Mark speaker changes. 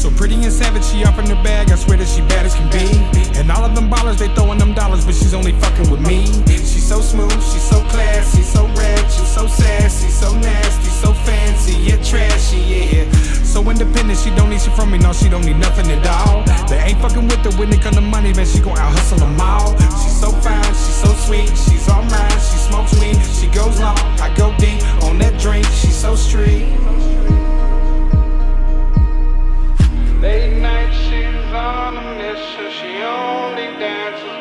Speaker 1: So pretty and savage, she up in her bag, I swear that she bad as can be. And all of them ballers, they throwing them dollars, but she's only fucking with me. She's so smooth, she's so classy, so ratchet, so sassy, so nasty, so fancy, yeah, trashy, yeah. So independent, she don't need shit from me, no, she don't need nothing at all. They ain't fucking with her when it come to money, man, she gon' out hustle them all. She's so fine, she's so sweet,